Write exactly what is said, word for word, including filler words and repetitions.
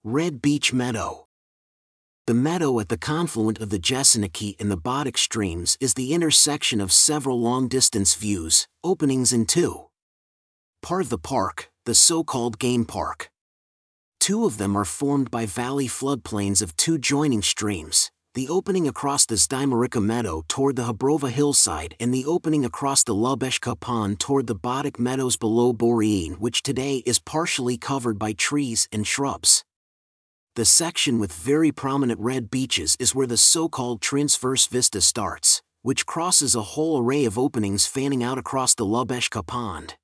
Red Beach Meadow. The meadow at the confluent of the Jesseniki and the Botic streams is the intersection of several long-distance views, openings into part of the park, the so-called Game Park. Two of them are formed by valley floodplains of two joining streams, the opening across the Zdymarica Meadow toward the Habrova hillside and the opening across the Lubeshka Pond toward the Botic Meadows below Borean, which today is partially covered by trees and shrubs. The section with very prominent red beaches is where the so-called transverse vista starts, which crosses a whole array of openings fanning out across the Lubeshka Pond.